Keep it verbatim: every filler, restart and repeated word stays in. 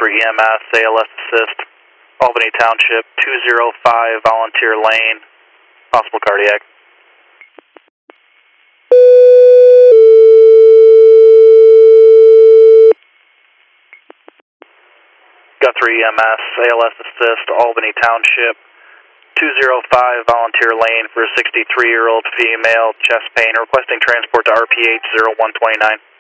three E M S, A L S assist, Albany Township, two zero five Volunteer Lane, possible cardiac. Got three E M S, A L S assist, Albany Township, two zero five Volunteer Lane for a sixty-three-year-old female, chest pain, requesting transport to R P H zero one two nine.